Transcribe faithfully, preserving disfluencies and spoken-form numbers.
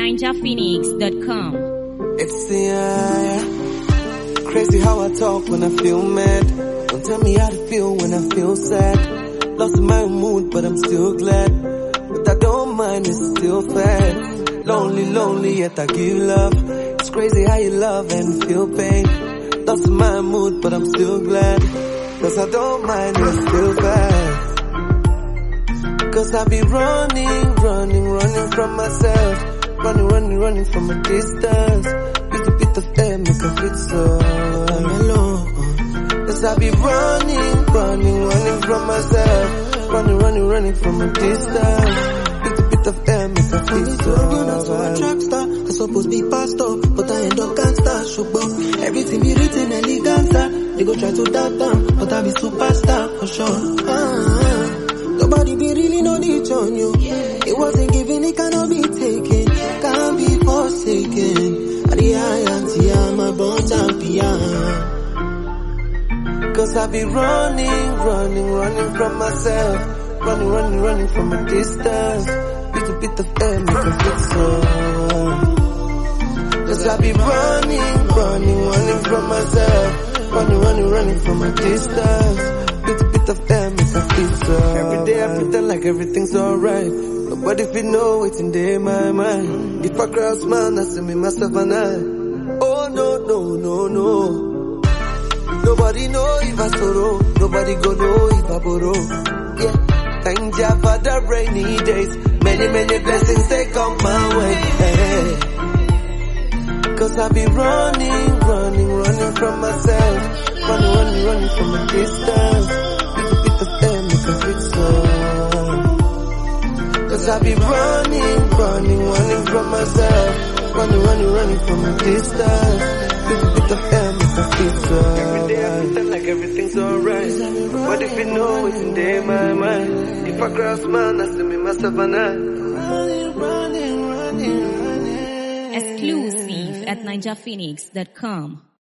ninja phoenix dot com. It's the uh, crazy how I talk when I feel mad. Don't tell me how to feel when I feel sad. Lost in my own mood, but I'm still glad. But I don't mind, it's still fair. Lonely, lonely, yet I give love. It's crazy how you love and feel pain. Lost in my mood, but I'm still glad. Cause I don't mind, it's still fair. Cause I be running, running, running from myself. Running, running, running from a distance. With a bit of air, make a fit so I'm alone. Cause I be running, running, running from myself. Running, running, running from a distance. With a bit of air, make a fit so I'm not so a track star. I'm supposed to be pastor, but I end up gangster. Showbox, everything be written eleganza. They go try to doubt them, but I be superstar for sure. Ah, nobody be really know the on you. It wasn't given, it cannot be taken. Can't be forsaken. The I am the I'm a born champion. Cause I be running, running, running from myself. Running, running, running from a distance. With a bit of air, make a fit so. Cause I be running, running, running from myself. Running, running, running from a distance. With a bit of air, make a fit so. Every day I pretend like everything's alright. Nobody if you know what's in there, my mind. If I cross man, I see me myself and I. Oh no, no, no, no. Nobody know if I sorrow. Nobody go know if I borrow. Yeah, thank Jah for the rainy days. Many, many blessings they come my way. Hey. Cause I be running, running, running from myself. Running, running, running from a distance. With a bit of air, make a fit so. Cause I be running, running, running from myself. Running, running, running from a distance. With a bit of air, make a fit so. Every day I pretend like everything's alright. But if you know it's in there, my mind. If I cross man, I see me myself and I. Running, running, running, running. Exclusive at ninja phoenix dot com.